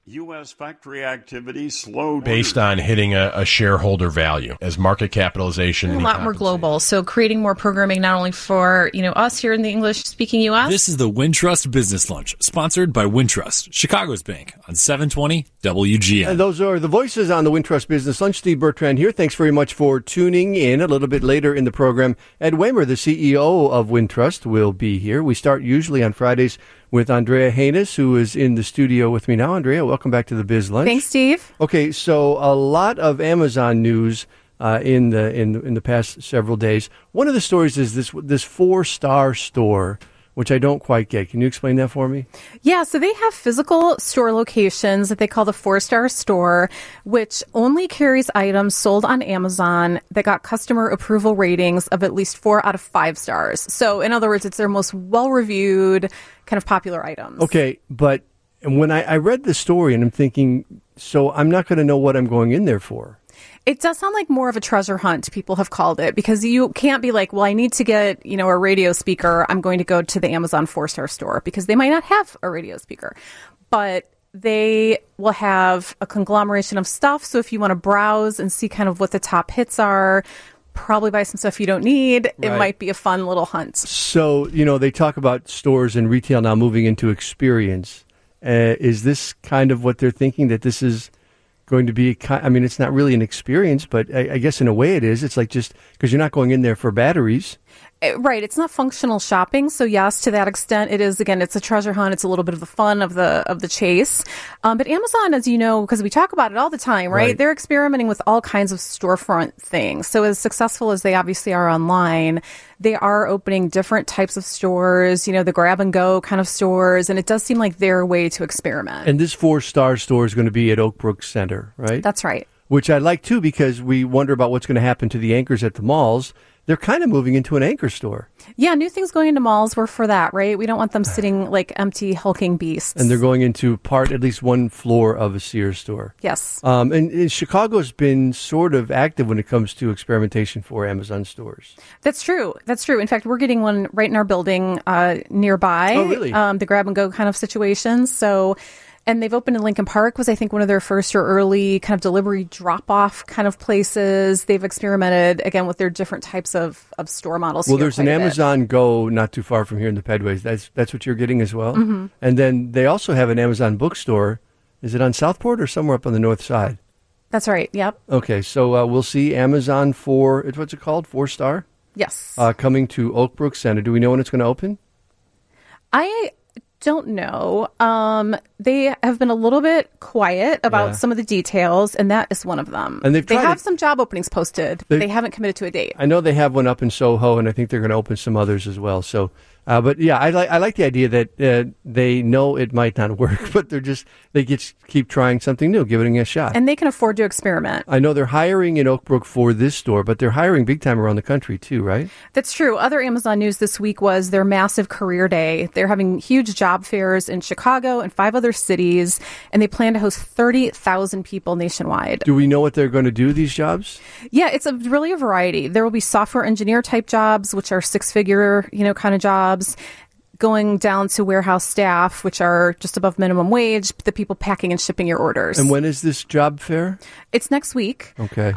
U.S. factory activity slowed. Based on hitting a shareholder value as market capitalization. A lot more global. So creating more programming not only for, us here in the English-speaking U.S. This is the Wintrust Business Lunch, sponsored by Wintrust, Chicago's bank, on 720 WGN. And those are the voices on the Wintrust Business Lunch. Steve Bertrand here. Thanks very much for tuning in. A little bit later in the program, Ed Waymer, the CEO of Wintrust, will be here. We start usually on Fridays with Andrea Haynes, who is in the studio with me now. Andrea, welcome back to the Biz Lunch. Thanks, Steve. Okay, so a lot of Amazon news in the past several days. One of the stories is this 4-star store, which I don't quite get. Can you explain that for me? Yeah, so they have physical store locations that they call the 4-star store, which only carries items sold on Amazon that got customer approval ratings of at least 4 out of 5 stars. So in other words, it's their most well-reviewed kind of popular items. Okay, but when I read the story and I'm thinking, so I'm not going to know what I'm going in there for. It does sound like more of a treasure hunt, people have called it, because you can't be like, well, I need to get, a radio speaker. I'm going to go to the Amazon 4-star store, because they might not have a radio speaker. But they will have a conglomeration of stuff. So if you want to browse and see kind of what the top hits are, probably buy some stuff you don't need. Right. It might be a fun little hunt. So, they talk about stores and retail now moving into experience. Is this kind of what they're thinking, that this is going to be, it's not really an experience, but I guess in a way it is. It's like just because you're not going in there for batteries. Right. It's not functional shopping. So yes, to that extent, it is, again, it's a treasure hunt. It's a little bit of the fun of the chase. But Amazon, as you know, because we talk about it all the time, right? They're experimenting with all kinds of storefront things. So as successful as they obviously are online, they are opening different types of stores, the grab and go kind of stores. And it does seem like their way to experiment. And this 4-star store is going to be at Oak Brook Center, right? That's right. Which I like, too, because we wonder about what's going to happen to the anchors at the malls. They're kind of moving into an anchor store. Yeah, new things going into malls. We're for that, right? We don't want them sitting like empty, hulking beasts. And they're going into at least one floor of a Sears store. Yes. And Chicago's been sort of active when it comes to experimentation for Amazon stores. That's true. In fact, we're getting one right in our building nearby. Oh, really? The grab and go kind of situations. And they've opened in Lincoln Park, was I think one of their first or early kind of delivery drop-off kind of places. They've experimented, again, with their different types of store models. Well, there's an Amazon Go not too far from here in the Pedways. That's what you're getting as well? Mm-hmm. And then they also have an Amazon bookstore. Is it on Southport or somewhere up on the north side? That's right, yep. Okay, so we'll see Amazon what's it called, 4-star? Yes. Coming to Oak Brook Center. Do we know when it's going to open? I don't know. They have been a little bit quiet about some of the details, and that is one of them. And they have some job openings posted, but they haven't committed to a date. I know they have one up in Soho, and I think they're going to open some others as well. So, but yeah, I like the idea that they know it might not work, but they keep trying something new, giving it a shot. And they can afford to experiment. I know they're hiring in Oak Brook for this store, but they're hiring big time around the country too, right? That's true. Other Amazon news this week was their massive career day. They're having huge job fairs in Chicago and 5 other cities, and they plan to host 30,000 people nationwide. Do we know what they're going to do, these jobs? Yeah, it's really a variety. There will be software engineer type jobs, which are 6-figure, kind of jobs, going down to warehouse staff, which are just above minimum wage, the people packing and shipping your orders. And when is this job fair? It's next week. Okay.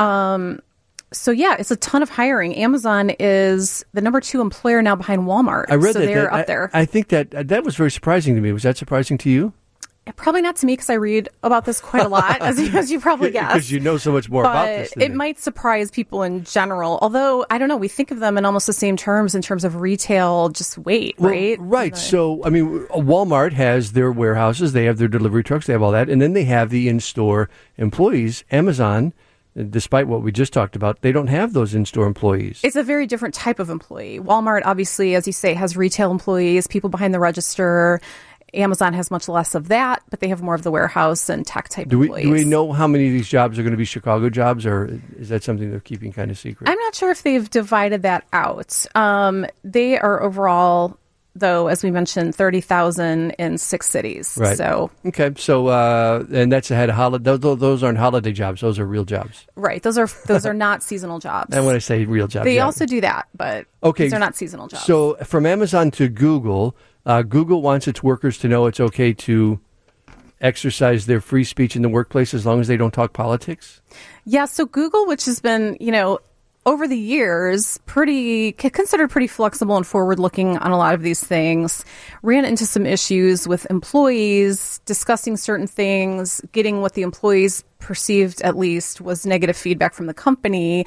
So yeah, it's a ton of hiring. Amazon is the number 2 employer now behind Walmart. I read so they're up there. I think that was very surprising to me. Was that surprising to you? Probably not to me, because I read about this quite a lot, as you probably guessed. Because you know so much more about this. It might surprise people in general. Although, I don't know, we think of them in almost the same terms in terms of retail, just weight, right? Right. So, Walmart has their warehouses. They have their delivery trucks. They have all that. And then they have the in-store employees. Amazon, despite what we just talked about, they don't have those in-store employees. It's a very different type of employee. Walmart, obviously, as you say, has retail employees, people behind the register. Amazon has much less of that, but they have more of the warehouse and tech type employees. Do we know how many of these jobs are going to be Chicago jobs, or is that something they're keeping kind of secret? I'm not sure if they've divided that out. They are overall, though, as we mentioned, 30,000 in 6 cities. Right. So okay. So and that's ahead of holiday. Those aren't holiday jobs. Those are real jobs. Right. Those are not seasonal jobs. And when I say real jobs, they also do that, but these are not seasonal jobs. So from Amazon to Google. Google wants its workers to know it's okay to exercise their free speech in the workplace as long as they don't talk politics? Yeah, so Google, which has been, over the years, considered pretty flexible and forward-looking on a lot of these things, ran into some issues with employees discussing certain things, getting what the employees perceived, at least, was negative feedback from the company.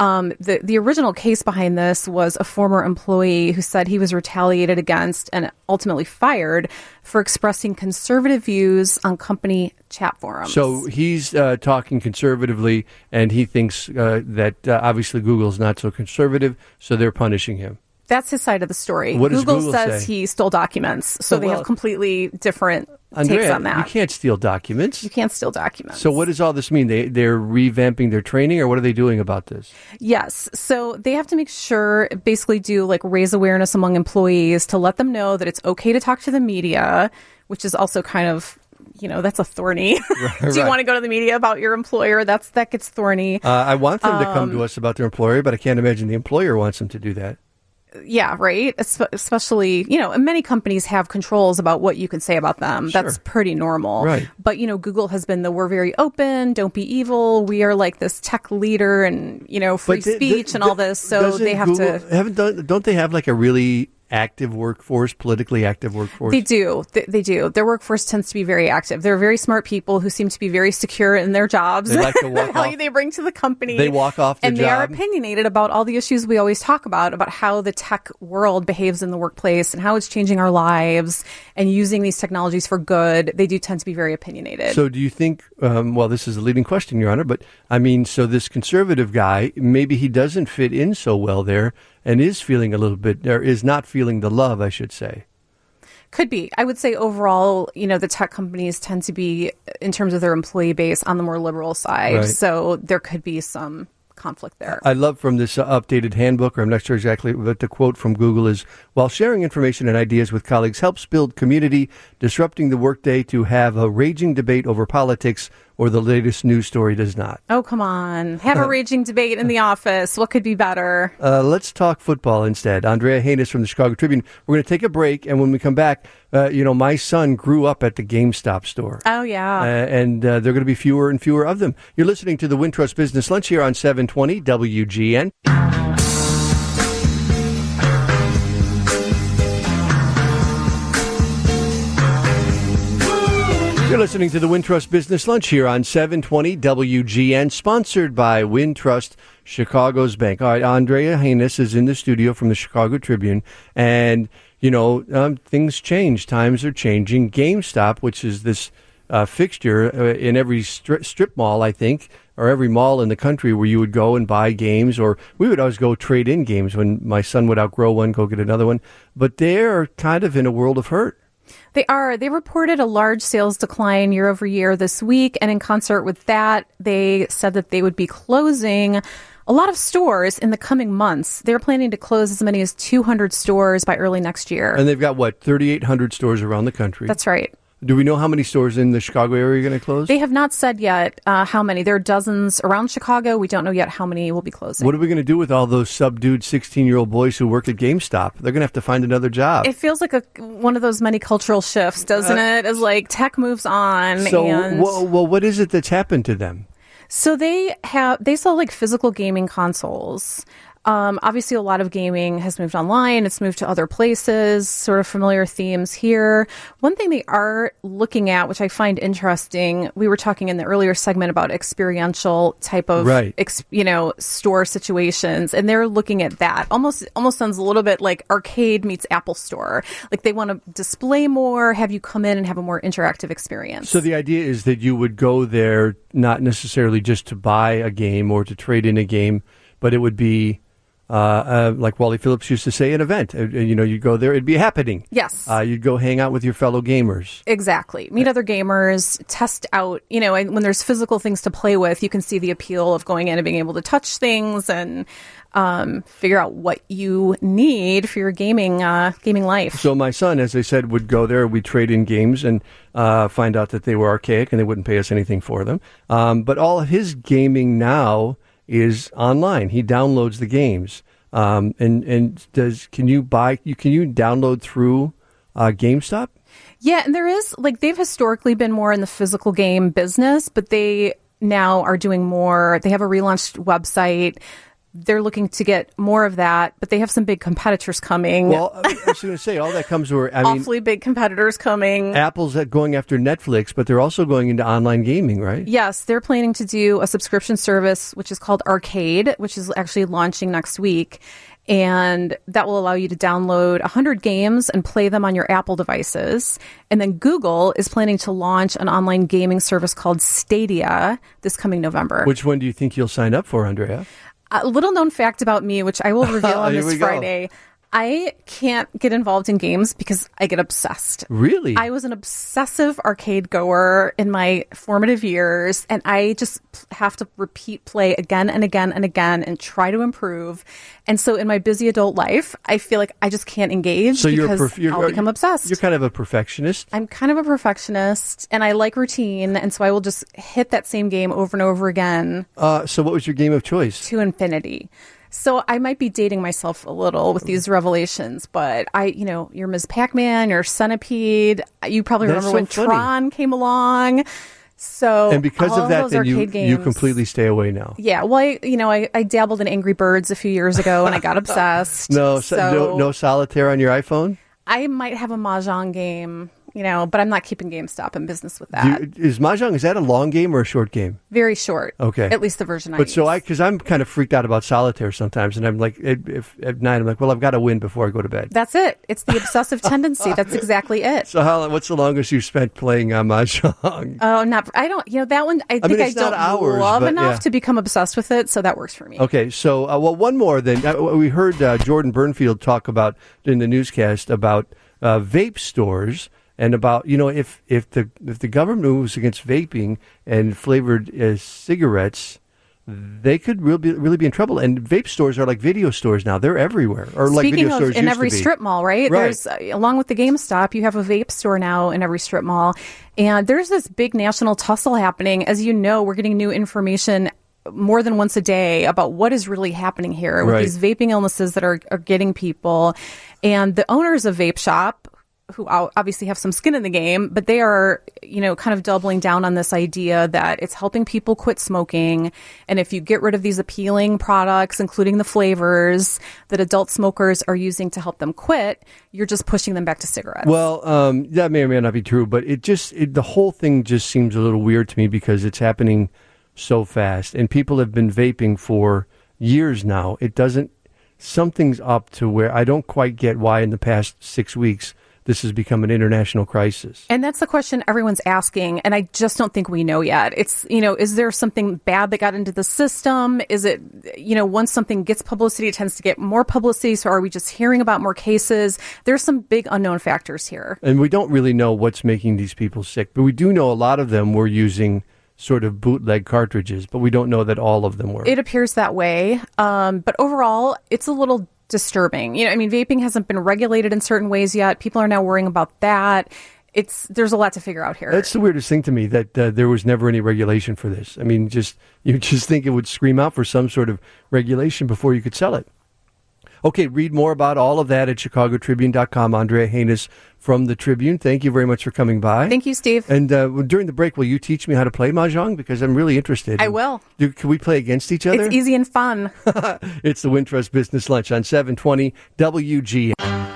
The original case behind this was a former employee who said he was retaliated against and ultimately fired for expressing conservative views on company chat forums. So he's talking conservatively, and he thinks that obviously Google's not so conservative, so they're punishing him. That's his side of the story. What does Google say? says he stole documents, so they have completely different takes on that. You can't steal documents. You can't steal documents. So what does all this mean? They're revamping their training, or what are they doing about this? Yes. So they have to make sure, basically raise awareness among employees to let them know that it's okay to talk to the media, which is also kind of, that's a thorny. Do you want to go to the media about your employer? That gets thorny. I want them to come to us about their employer, but I can't imagine the employer wants them to do that. Yeah, right. Especially, many companies have controls about what you can say about them. Sure. That's pretty normal. Right. But, Google has been we're very open, don't be evil. We are like this tech leader and, free speech and all this. So they have Google, don't they have a really active workforce, politically active workforce? They do. They do. Their workforce tends to be very active. They're very smart people who seem to be very secure in their jobs. They like to walk the value off. they bring to the company. They walk off the and job. They are opinionated about all the issues we always talk about how the tech world behaves in the workplace and how it's changing our lives and using these technologies for good. They do tend to be very opinionated. So do you think, this is a leading question, Your Honor, but so this conservative guy, maybe he doesn't fit in so well there and is feeling a little bit, or is not feeling the love, I should say. Could be. I would say overall, the tech companies tend to be, in terms of their employee base, on the more liberal side. Right. So there could be some conflict there. I love from this updated handbook, or I'm not sure exactly, but the quote from Google is, while sharing information and ideas with colleagues helps build community, disrupting the workday to have a raging debate over politics or the latest news story does not. Oh, come on. Have a raging debate in the office. What could be better? Let's talk football instead. Andrea Haynes from the Chicago Tribune. We're going to take a break, and when we come back, my son grew up at the GameStop store. Oh, yeah. And there are going to be fewer and fewer of them. You're listening to the Wintrust Business Lunch here on 720 WGN. You're listening to the Wintrust Business Lunch here on 720 WGN, sponsored by Wintrust, Chicago's bank. All right, Andrea Haynes is in the studio from the Chicago Tribune, and, things change. Times are changing. GameStop, which is this fixture in every strip mall, I think, or every mall in the country where you would go and buy games, or we would always go trade in games when my son would outgrow one, go get another one. But they're kind of in a world of hurt. They are. They reported a large sales decline year over year this week. And in concert with that, they said that they would be closing a lot of stores in the coming months. They're planning to close as many as 200 stores by early next year. And they've got, 3,800 stores around the country. That's right. Do we know how many stores in the Chicago area are going to close? They have not said yet how many. There are dozens around Chicago. We don't know yet how many will be closing. What are we going to do with all those subdued 16-year-old boys who work at GameStop? They're going to have to find another job. It feels like one of those many cultural shifts, doesn't it? As tech moves on. What is it that's happened to them? So they sell physical gaming consoles. Obviously, a lot of gaming has moved online. It's moved to other places, sort of familiar themes here. One thing they are looking at, which I find interesting, we were talking in the earlier segment about experiential type of, store situations, and they're looking at that. Almost sounds a little bit like arcade meets Apple Store. They want to display more, have you come in and have a more interactive experience. So the idea is that you would go there not necessarily just to buy a game or to trade in a game, but it would be like Wally Phillips used to say, an event. You'd go there, it'd be happening. Yes. You'd go hang out with your fellow gamers. Exactly. Meet other gamers, test out, when there's physical things to play with, you can see the appeal of going in and being able to touch things and figure out what you need for your gaming life. So my son, as I said, would go there, we'd trade in games and find out that they were archaic and they wouldn't pay us anything for them. But all of his gaming now is online. He downloads the games. Can you download through GameStop? Yeah, and there is, like, they've historically been more in the physical game business, but they now are doing more. They have a relaunched website. They're looking to get more of that, but they have some big competitors coming. Well, I was going to say, all that comes where, awfully big competitors coming. Apple's going after Netflix, but they're also going into online gaming, right? Yes, they're planning to do a subscription service, which is called Arcade, which is actually launching next week. And that will allow you to download 100 games and play them on your Apple devices. And then Google is planning to launch an online gaming service called Stadia this coming November. Which one do you think you'll sign up for, Andrea? A little known fact about me, which I will reveal on Here this we go. Friday. I can't get involved in games because I get obsessed. Really? I was an obsessive arcade goer in my formative years, and I just have to repeat play again and again and again and try to improve. And so in my busy adult life, I feel like I just can't engage because I'll become obsessed. You're kind of a perfectionist. I'm kind of a perfectionist, and I like routine, and so I will just hit that same game over and over again. So what was your game of choice? To infinity. So I might be dating myself a little with these revelations, but you're Ms. Pac-Man, you're Centipede. You probably That's remember so when funny. Tron came along. So And because all of that, those then arcade games, you completely stay away now. Yeah, well, I dabbled in Angry Birds a few years ago, and I got obsessed. No solitaire on your iPhone? I might have a Mahjong game, but I'm not keeping GameStop in business with that. Is Mahjong, is that a long game or a short game? Very short. Okay. At least the version I But use. so because I'm kind of freaked out about solitaire sometimes, and I'm like, if at night, I'm like, well, I've got to win before I go to bed. That's it. It's the obsessive tendency. That's exactly it. So what's the longest you've spent playing Mahjong? Oh, that one, I think I it's not don't hours, love but enough yeah. to become obsessed with it, so that works for me. Okay, so one more then. We heard Jordan Burnfield talk about in the newscast about vape stores and about if the government moves against vaping and flavored cigarettes, they could really be in trouble. And vape stores are like video stores now; they're everywhere. Or like Speaking video of, stores in used every to be. strip mall, right? Right. There's along with the GameStop, you have a vape store now in every strip mall, and there's this big national tussle happening. As you know, we're getting new information more than once a day about what is really happening here with Right. these vaping illnesses that are getting people. And the owners of Vape Shop, who obviously have some skin in the game, but they are, kind of doubling down on this idea that it's helping people quit smoking. And if you get rid of these appealing products, including the flavors that adult smokers are using to help them quit, you're just pushing them back to cigarettes. Well, that may or may not be true, but the whole thing just seems a little weird to me because it's happening so fast, and people have been vaping for years now. Something's up to where I don't quite get why in the past 6 weeks this has become an international crisis. And that's the question everyone's asking, and I just don't think we know yet. It's, is there something bad that got into the system? Is it, once something gets publicity, it tends to get more publicity, so are we just hearing about more cases? There's some big unknown factors here. And we don't really know what's making these people sick, but we do know a lot of them were using sort of bootleg cartridges, but we don't know that all of them were. It appears that way. But overall, it's a little disturbing. Vaping hasn't been regulated in certain ways yet. People are now worrying about that. There's a lot to figure out here. That's the weirdest thing to me, that there was never any regulation for this. You just think it would scream out for some sort of regulation before you could sell it. Okay, read more about all of that at chicagotribune.com. Andrea Haynes from the Tribune, thank you very much for coming by. Thank you, Steve. And during the break, will you teach me how to play Mahjong? Because I'm really interested. I will. Can we play against each other? It's easy and fun. It's the Wintrust Business Lunch on 720 WGN.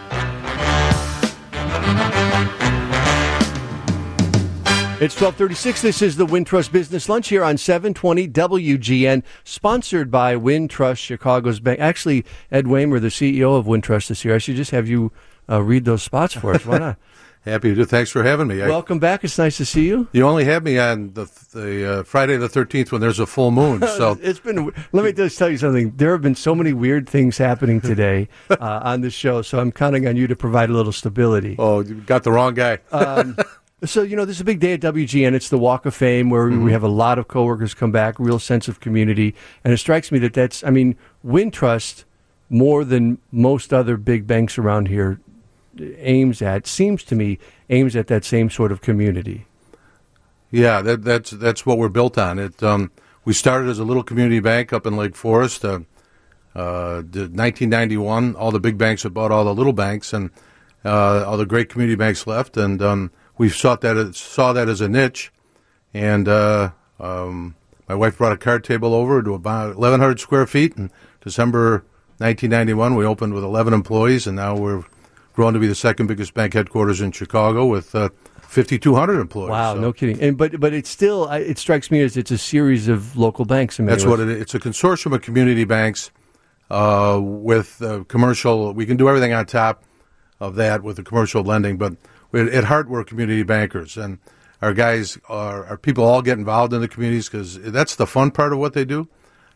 It's 12:36. This is the Wintrust Business Lunch here on 720 WGN, sponsored by Wintrust Chicago's Bank. Actually, Ed Waymer, the CEO of Wintrust, is here. I should just have you read those spots for us. Why not? Happy to do. Thanks for having me. Welcome back. It's nice to see you. You only have me on the Friday the 13th when there's a full moon. So It's been. Let me just tell you something. There have been so many weird things happening today on the show, so I'm counting on you to provide a little stability. Oh, you got the wrong guy. So, this is a big day at WGN. It's the Walk of Fame where we have a lot of coworkers come back, real sense of community. And it strikes me that's, Wintrust, more than most other big banks around here, aims at that same sort of community. Yeah, that's what we're built on. We started as a little community bank up in Lake Forest. 1991, all the big banks have bought all the little banks, and all the great community banks left, and we saw that as a niche. And my wife brought a card table over to about 1,100 square feet. In December 1991, we opened with 11 employees, and now we're grown to be the second biggest bank headquarters in Chicago with 5,200 employees. Wow, no kidding. And but it's still, it strikes me as it's a series of local banks. That's what it is. It's a consortium of community banks with commercial. We can do everything on top of that with the commercial lending, but at heart we're community bankers, and our guys our people all get involved in the communities because that's the fun part of what they do.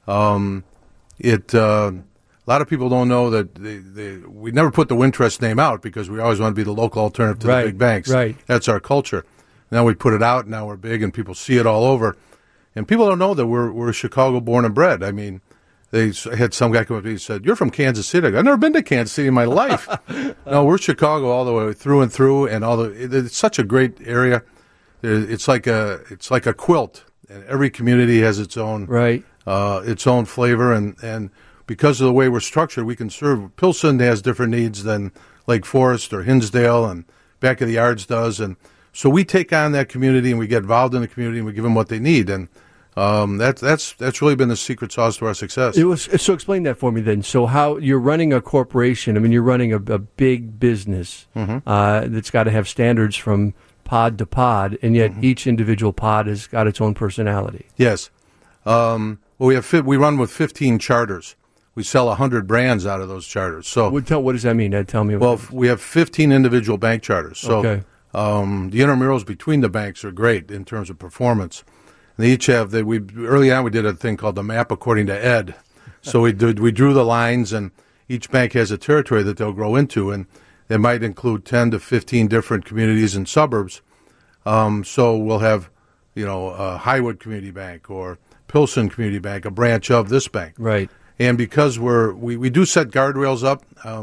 A lot of people don't know that we never put the Wintrust name out because we always want to be the local alternative to the big banks. Right. That's our culture. Now we put it out. Now we're big, and people see it all over. And people don't know that we're Chicago born and bred. I mean, they had some guy come up to me and said, "You're from Kansas City." I go, "I've never been to Kansas City in my life." No, we're Chicago all the way through and through, and it's such a great area. It's like a quilt, and every community has its own flavor, and because of the way we're structured, we can serve. Pilsen has different needs than Lake Forest or Hinsdale and Back of the Yards does, and so we take on that community and we get involved in the community and we give them what they need, and that's really been the secret sauce to our success. So explain that for me then. So how you're running a corporation? I mean, you're running a big business that's got to have standards from pod to pod, and yet each individual pod has got its own personality. Yes. Well, we run with 15 charters. We sell 100 brands out of those charters. So, what does that mean, Ed? Tell me. Well, we have 15 individual bank charters. So, the intramurals between the banks are great in terms of performance. They each have early on we did a thing called the map according to Ed. So we drew the lines, and each bank has a territory that they'll grow into, and it might include 10 to 15 different communities and suburbs. So we'll have, Highwood Community Bank or Pilsen Community Bank, a branch of this bank. Right. And because we do set guardrails up,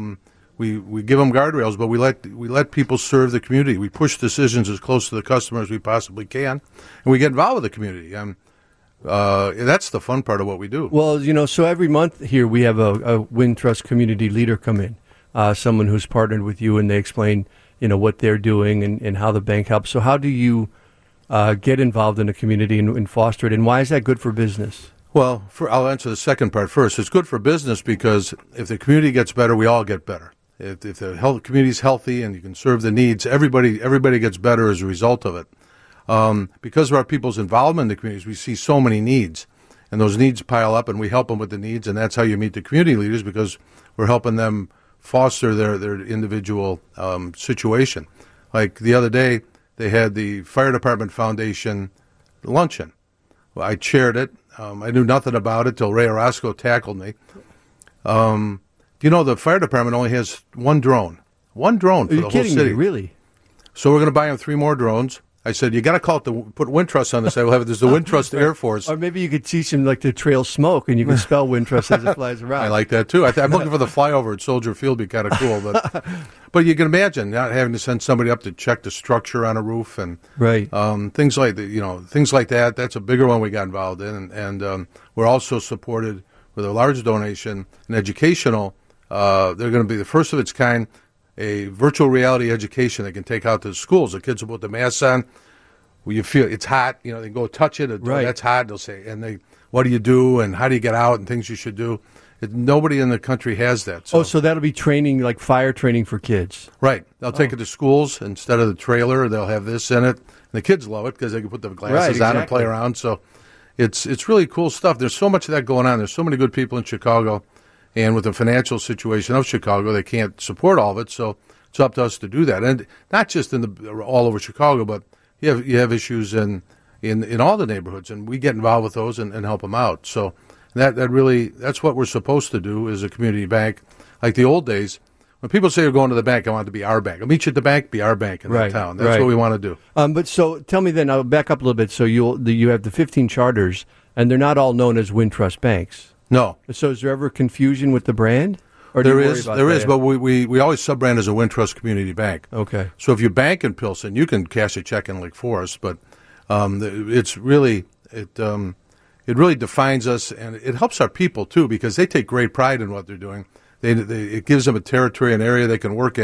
we give them guardrails, but we let people serve the community. We push decisions as close to the customer as we possibly can, and we get involved with the community. That's the fun part of what we do. Well, so every month here we have a Wintrust community leader come in, someone who's partnered with you, and they explain, what they're doing and how the bank helps. So how do you get involved in the community and foster it, and why is that good for business? Well, I'll answer the second part first. It's good for business because if the community gets better, we all get better. If the community's healthy and you can serve the needs, everybody gets better as a result of it. Because of our people's involvement in the communities, we see so many needs, and those needs pile up, and we help them with the needs, and that's how you meet the community leaders, because we're helping them foster their individual situation. Like the other day, they had the Fire Department Foundation luncheon. Well, I chaired it. I knew nothing about it till Ray Orozco tackled me. The fire department only has one drone for the whole city. Are you kidding me, really? So we're going to buy them 3 more drones. I said, you got to put Wintrust on the side. We'll have there's the Wintrust Air Force. Or maybe you could teach them to trail smoke, and you can spell Wintrust as it flies around. I like that too. I'm looking for the flyover at Soldier Field. Be kind of cool, but you can imagine not having to send somebody up to check the structure on a roof and things like that. That's a bigger one we got involved in, and we're also supported with a large donation, an educational. They're going to be the first of its kind. A virtual reality education they can take out to the schools. The kids will put the masks on. Well, you feel it's hot. They can go touch it. That's hot. They'll say, what do you do and how do you get out and things you should do. Nobody in the country has that. So that'll be training, like fire training for kids. Right. They'll take it to schools instead of the trailer. They'll have this in it. And the kids love it because they can put the glasses on and play around. So it's really cool stuff. There's so much of that going on. There's so many good people in Chicago. And with the financial situation of Chicago, they can't support all of it, so it's up to us to do that. And not just all over Chicago, but you have issues in all the neighborhoods, and we get involved with those and help them out. So that's what we're supposed to do as a community bank. Like the old days, when people say you're going to the bank, I want it to be our bank. I'll meet you at the bank, be our bank in that town. That's what we want to do. But so tell me then, I'll back up a little bit. So you have the 15 charters, and they're not all known as Wintrust banks. No. So is there ever confusion with the brand? Or there is, but we always sub-brand as a Wintrust Community Bank. Okay. So if you bank in Pilsen, you can cash a check in Lake Forest, but it really defines us, and it helps our people too because they take great pride in what they're doing. It gives them a territory, an area they can work in,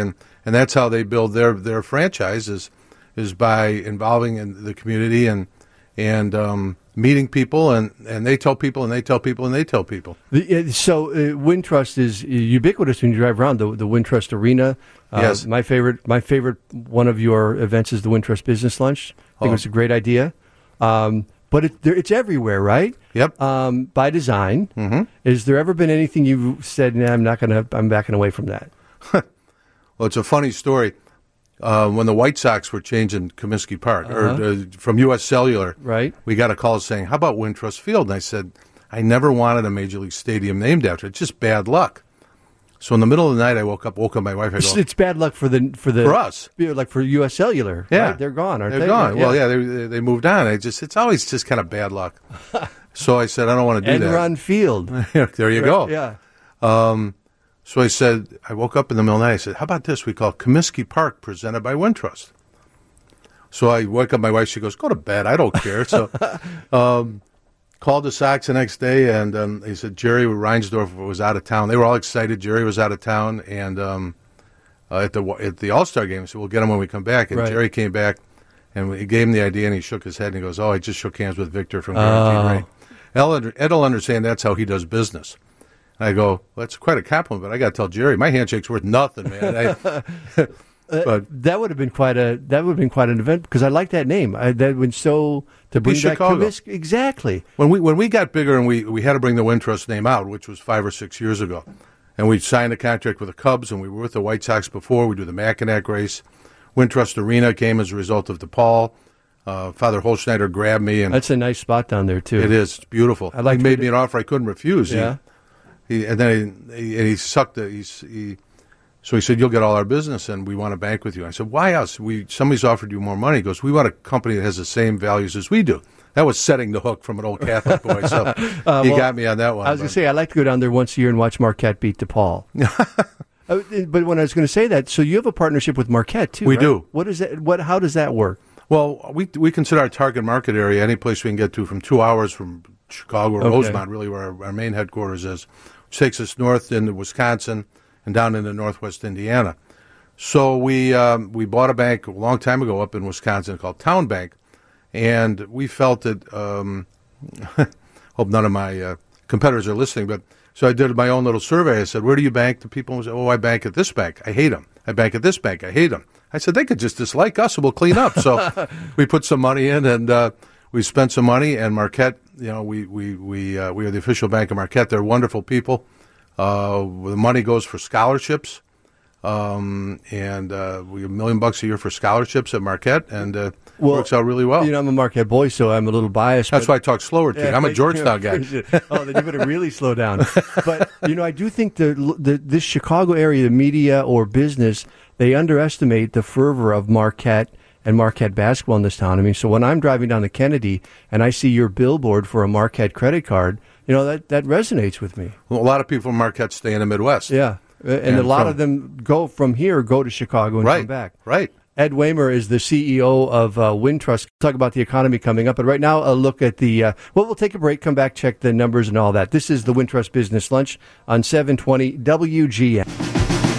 and that's how they build their franchise is by involving in the community and meeting people, and they tell people, and they tell people, and they tell people. So Wintrust is ubiquitous when you drive around the Wintrust Arena. Yes. My favorite one of your events is the Wintrust Business Lunch. I think it's a great idea. But it's everywhere, right? Yep. By design. Mm-hmm. Has there ever been anything you've said, nah, I'm backing away from that? Well, it's a funny story. When the White Sox were changing Comiskey Park, or from U.S. Cellular, right, we got a call saying, how about Wintrust Field? And I said, I never wanted a Major League Stadium named after it. It's just bad luck. So in the middle of the night, I woke up my wife. I go, it's bad luck for us, like for U.S. Cellular. Yeah, right? They're gone, aren't they? They're gone. Yeah. Well, yeah, they moved on. It's always just kind of bad luck. So I said, I don't want to do that. Enron Field. There you go. Yeah. So I said, I woke up in the middle of the night. I said, how about this? We call Comiskey Park presented by Wintrust. So I woke up my wife. She goes, go to bed. I don't care. So called the Sox the next day, and he said Jerry Reinsdorf was out of town. They were all excited. Jerry was out of town, and at the All-Star game, I said, we'll get him when we come back. And Jerry came back, and we gave him the idea, and he shook his head, and he goes, I just shook hands with Victor from Guaranteed Rate. Ed will understand that's how he does business. I go, well, that's quite a compliment, but I got to tell Jerry, my handshake's worth nothing, man. But that would have been quite an event, because I like that name. That would to bring back Chicago. Exactly. When we got bigger and we had to bring the Wintrust name out, which was 5 or 6 years ago, and we signed a contract with the Cubs, and we were with the White Sox before. We do the Mackinac race. Wintrust Arena came as a result of DePaul. Father Holschneider grabbed me, and that's a nice spot down there too. It is. It's beautiful. He made me an offer I couldn't refuse. Yeah. He sucked it. So he said, you'll get all our business, and we want to bank with you. I said, why us? Somebody's offered you more money. He goes, we want a company that has the same values as we do. That was setting the hook from an old Catholic boy. So he got me on that one. I was going to say, I like to go down there once a year and watch Marquette beat DePaul. But when I was going to say that, so you have a partnership with Marquette, too, We right? do. What is that? How does that work? Well, we consider our target market area any place we can get to from 2 hours from Chicago or Rosemont, really, where our main headquarters is, which takes us north into Wisconsin and down into northwest Indiana. So we bought a bank a long time ago up in Wisconsin called Town Bank, and we felt that hope none of my competitors are listening, but so I did my own little survey. I said, where do you bank? The people said, I bank at this bank. I hate them. I bank at this bank. I hate them. I said, they could just dislike us and we'll clean up. So we put some money in, and we spent some money, and Marquette, we are the official bank of Marquette. They're wonderful people. The money goes for scholarships, and we have $1 million a year for scholarships at Marquette, and it works out really well. I'm a Marquette boy, so I'm a little biased. That's why I talk slower to you. I'm a Georgetown guy. Oh, then you better really slow down. But I do think this Chicago area, the media or business, they underestimate the fervor of Marquette and Marquette basketball in this town. I mean, so when I'm driving down the Kennedy and I see your billboard for a Marquette credit card, that resonates with me. Well, a lot of people from Marquette stay in the Midwest. Yeah, and a lot of them go to Chicago and come back. Right. Ed Waymer is the CEO of Wintrust. Talk about the economy coming up, but right now a look at the. We'll take a break, come back, check the numbers and all that. This is the Wintrust Business Lunch on 720 WGN.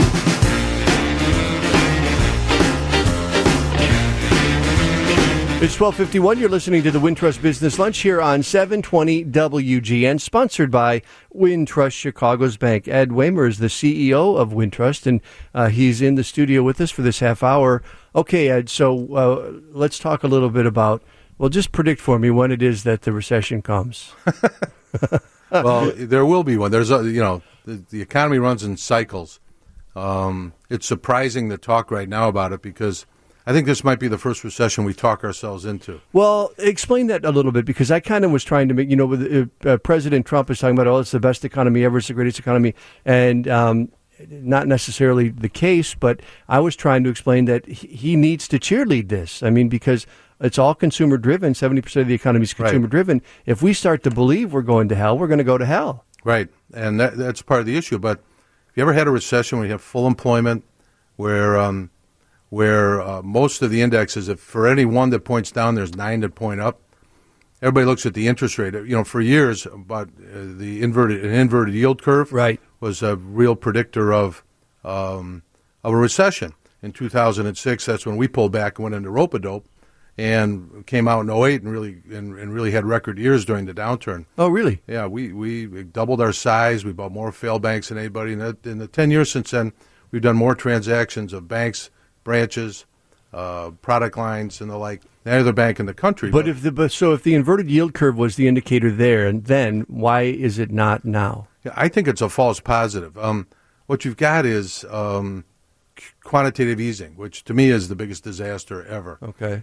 It's 12:51. You're listening to the Wintrust Business Lunch here on 720 WGN, sponsored by Wintrust Chicago's Bank. Ed Waymer is the CEO of Wintrust, and he's in the studio with us for this half hour. Okay, Ed, so let's talk a little bit about, just predict for me when it is that the recession comes. Well, there will be one. There's the economy runs in cycles. It's surprising to talk right now about it because I think this might be the first recession we talk ourselves into. Well, explain that a little bit, because I kind of was trying to make, with President Trump is talking about, it's the best economy ever, it's the greatest economy, and not necessarily the case, but I was trying to explain that he needs to cheerlead this. I mean, because it's all consumer driven, 70% of the economy is consumer driven. If we start to believe we're going to hell, we're going to go to hell. Right, and that's part of the issue. But have you ever had a recession where you have full employment, where most of the indexes, if for any one that points down, there's 9 that point up. Everybody looks at the interest rate. For years, but the inverted yield curve was a real predictor of a recession. in 2006. That's when we pulled back and went into rope-a-dope, and came out in 08 and really had record years during the downturn. Oh, really? Yeah, we doubled our size. We bought more failed banks than anybody. And in the 10 years since then, we've done more transactions of banks, branches, product lines, and the like than any other bank in the country. But if the inverted yield curve was the indicator there, and then why is it not now? Yeah, I think it's a false positive. What you've got is quantitative easing, which to me is the biggest disaster ever. Okay.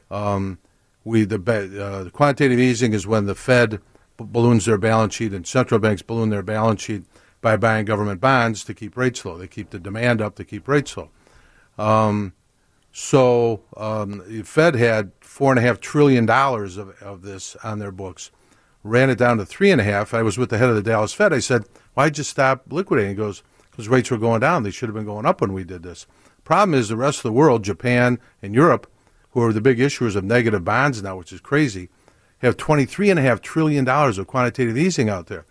The quantitative easing is when the Fed balloons their balance sheet and central banks balloon their balance sheet by buying government bonds to keep rates low. They keep the demand up to keep rates low. So the Fed had $4.5 trillion of this on their books, ran it down to $3.5. I was with the head of the Dallas Fed. I said, "Why'd you stop liquidating?" He goes, "Because rates were going down. They should have been going up when we did this." Problem is the rest of the world, Japan and Europe, who are the big issuers of negative bonds now, which is crazy, have $23.5 trillion of quantitative easing out there.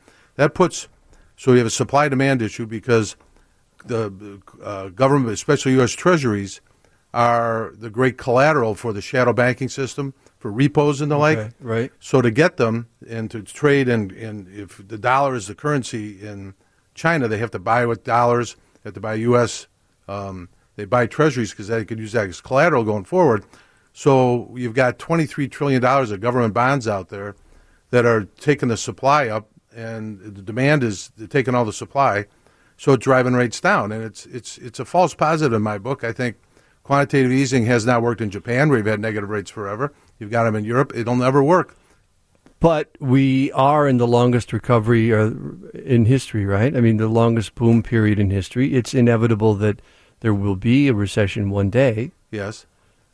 So we have a supply-demand issue because the government, especially U.S. Treasuries, are the great collateral for the shadow banking system, for repos and the like. Right. So to get them and to trade, and if the dollar is the currency in China, they have to buy with dollars, they have to buy U.S. They buy treasuries because they could use that as collateral going forward. So you've got $23 trillion of government bonds out there that are taking the supply up, and the demand is taking all the supply, so it's driving rates down. And it's a false positive in my book. I think quantitative easing has not worked in Japan, where you've had negative rates forever. You've got them in Europe. It'll never work. But we are in the longest recovery in history, right? I mean, the longest boom period in history. It's inevitable that there will be a recession one day. Yes.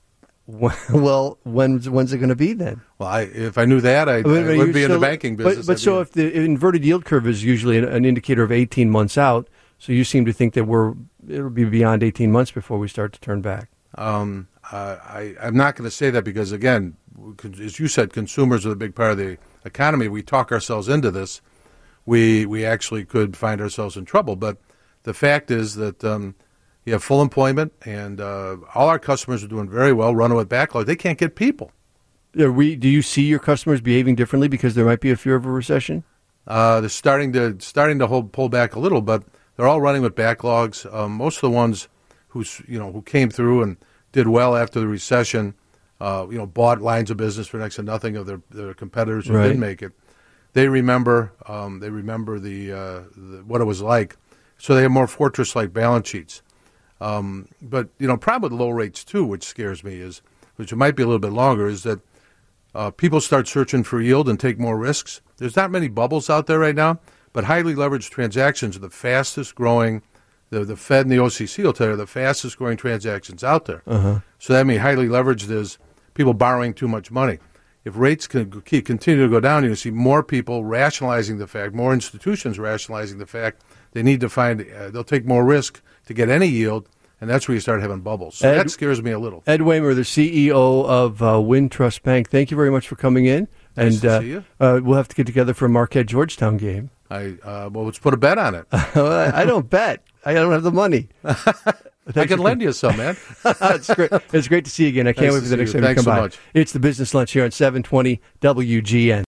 Well, when's it going to be then? Well, if I knew that, I would be in the banking business. But so if the inverted yield curve is usually an indicator of 18 months out, so you seem to think that it'll be beyond 18 months before we start to turn back. I'm not going to say that because, again, as you said, consumers are a big part of the economy. We talk ourselves into this. We actually could find ourselves in trouble. But the fact is that you have full employment, and all our customers are doing very well, running with backlog. They can't get people. Do you see your customers behaving differently because there might be a fear of a recession? They're starting to pull back a little, but they're all running with backlogs. Most of the ones who came through and did well after the recession, bought lines of business for next to nothing of their competitors who didn't make it. They remember what it was like, so they have more fortress-like balance sheets. But problem with low rates too, which scares me, which it might be a little bit longer, is that people start searching for yield and take more risks. There's not many bubbles out there right now, but highly leveraged transactions are the fastest growing. The Fed and the OCC will tell you are the fastest growing transactions out there. Uh-huh. So that means highly leveraged is people borrowing too much money. If rates continue to go down, you'll see more people rationalizing the fact, more institutions rationalizing the fact they need to they'll take more risk to get any yield, and that's where you start having bubbles. So that scares me a little. Ed Waymer, the CEO of Wintrust Bank, thank you very much for coming in. Nice to see you. We'll have to get together for a Marquette-Georgetown game. Let's put a bet on it. I don't bet. I don't have the money. I can lend you some, man. It's great. It's great to see you again. I can't wait for the next time you come by. It's the Business Lunch here on 720 WGN.